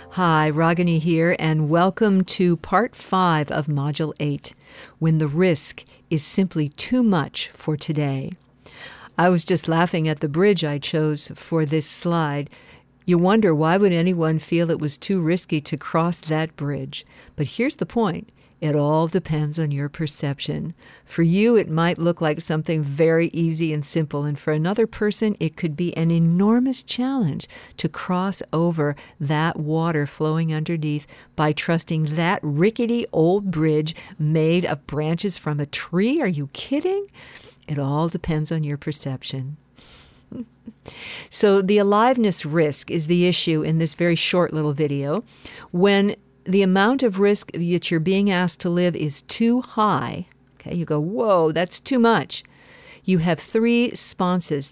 Hi, Ragini here, and welcome to Part 5 of Module 8, When the Risk is Simply Too Much for Today. I was just laughing at the bridge I chose for this slide. You wonder, why would anyone feel it was too risky to cross that bridge? But here's the point. It all depends on your perception. For you, it might look like something very easy and simple, and for another person, it could be an enormous challenge to cross over that water flowing underneath by trusting that rickety old bridge made of branches from a tree. Are you kidding? It all depends on your perception. So the aliveness risk is the issue in this very short little video. When the amount of risk that you're being asked to live is too high, okay, you go, whoa, that's too much. You have three responses,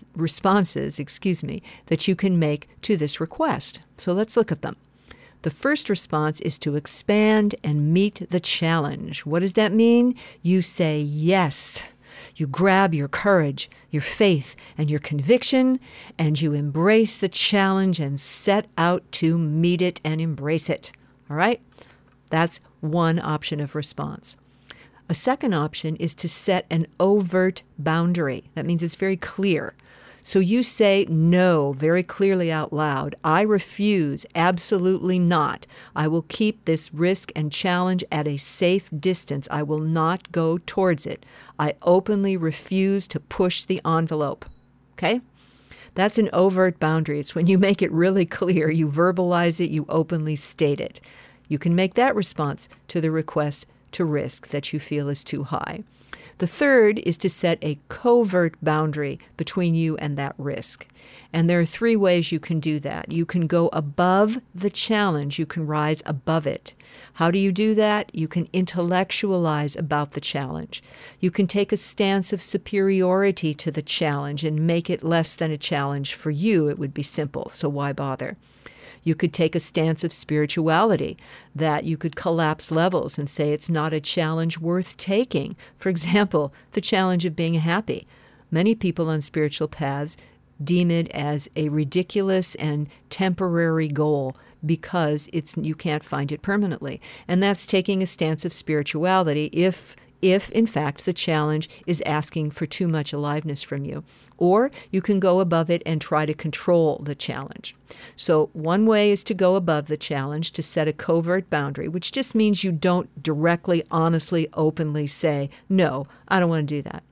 that you can make to this request. So let's look at them. The first response is to expand and meet the challenge. What does that mean? You say yes. You grab your courage, your faith, and your conviction, and you embrace the challenge and set out to meet it and embrace it. All right? That's one option of response. A second option is to set an overt boundary. That means it's very clear. So you say no very clearly out loud. I refuse, absolutely not. I will keep this risk and challenge at a safe distance. I will not go towards it. I openly refuse to push the envelope. Okay? That's an overt boundary. It's when you make it really clear, you verbalize it, you openly state it. You can make that response to the request to risk that you feel is too high. The third is to set a covert boundary between you and that risk. And there are three ways you can do that. You can go above the challenge. You can rise above it. How do you do that? You can intellectualize about the challenge. You can take a stance of superiority to the challenge and make it less than a challenge for you. It would be simple, so why bother? You could take a stance of spirituality, that you could collapse levels and say it's not a challenge worth taking. For example, the challenge of being happy. Many people on spiritual paths deem it as a ridiculous and temporary goal because you can't find it permanently. And that's taking a stance of spirituality if in fact the challenge is asking for too much aliveness from you. Or you can go above it and try to control the challenge. So one way is to go above the challenge, to set a covert boundary, which just means you don't directly, honestly, openly say, no, I don't want to do that.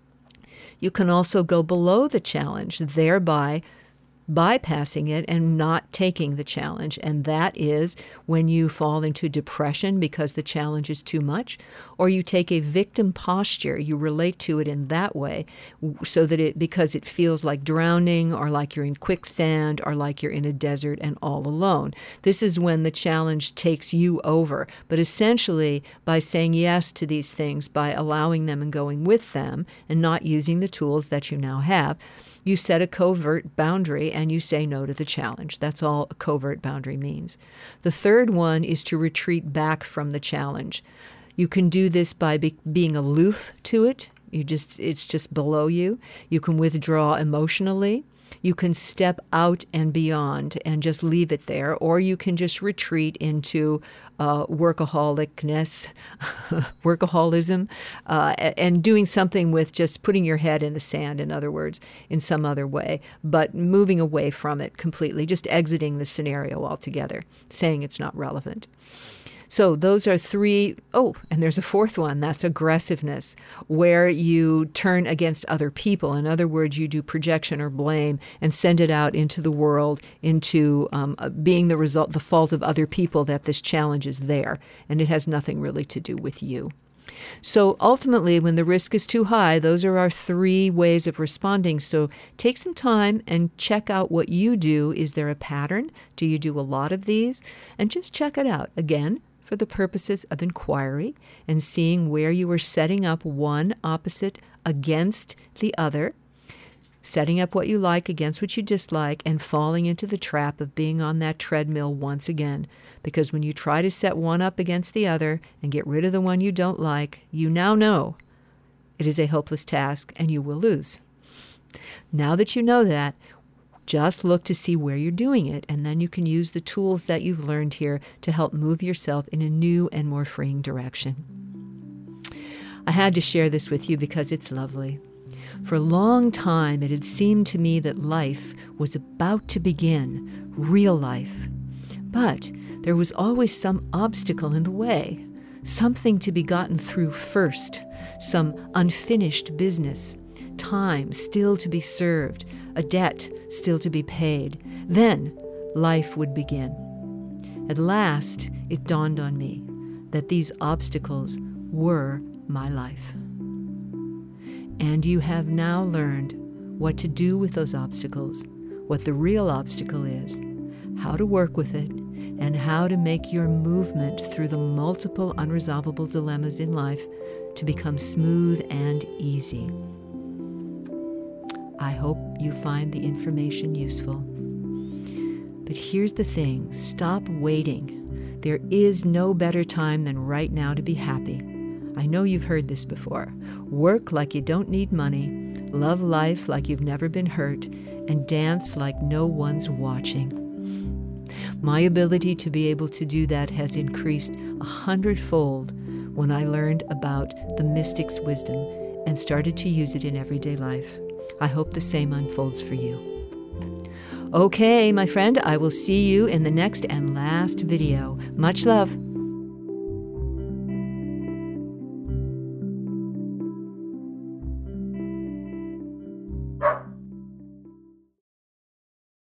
You can also go below the challenge, thereby bypassing it and not taking the challenge. And that is when you fall into depression because the challenge is too much, or you take a victim posture, you relate to it in that way so that because it feels like drowning or like you're in quicksand or like you're in a desert and all alone. This is when the challenge takes you over. But essentially, by saying yes to these things, by allowing them and going with them and not using the tools that you now have, you set a covert boundary and you say no to the challenge. That's all a covert boundary means. The third one is to retreat back from the challenge. You can do this by being aloof to it. It's just below you. You can withdraw emotionally. You can step out and beyond and just leave it there, or you can just retreat into workaholism, and doing something with just putting your head in the sand, in other words, in some other way, but moving away from it completely, just exiting the scenario altogether, saying it's not relevant. So those are three. Oh, and there's a fourth one. That's aggressiveness, where you turn against other people. In other words, you do projection or blame and send it out into the world, into being the fault of other people that this challenge is there. And it has nothing really to do with you. So ultimately, when the risk is too high, those are our three ways of responding. So take some time and check out what you do. Is there a pattern? Do you do a lot of these? And just check it out. Again, for the purposes of inquiry and seeing where you are setting up one opposite against the other, setting up what you like against what you dislike, and falling into the trap of being on that treadmill once again. Because when you try to set one up against the other and get rid of the one you don't like, you now know it is a hopeless task and you will lose. Now that you know that, Just look to see where you're doing it, and then you can use the tools that you've learned here to help move yourself in a new and more freeing direction. I had to share this with you because it's lovely. For a long time, it had seemed to me that life was about to begin, real life. But there was always some obstacle in the way, something to be gotten through first, some unfinished business, time still to be served, a debt still to be paid. Then life would begin. At last, it dawned on me that these obstacles were my life. And you have now learned what to do with those obstacles, what the real obstacle is, how to work with it, and how to make your movement through the multiple unresolvable dilemmas in life to become smooth and easy. I hope you find the information useful. But here's the thing, stop waiting. There is no better time than right now to be happy. I know you've heard this before. Work like you don't need money, love life like you've never been hurt, and dance like no one's watching. My ability to be able to do that has increased 100-fold when I learned about the mystic's wisdom and started to use it in everyday life. I hope the same unfolds for you. Okay, my friend, I will see you in the next and last video. Much love.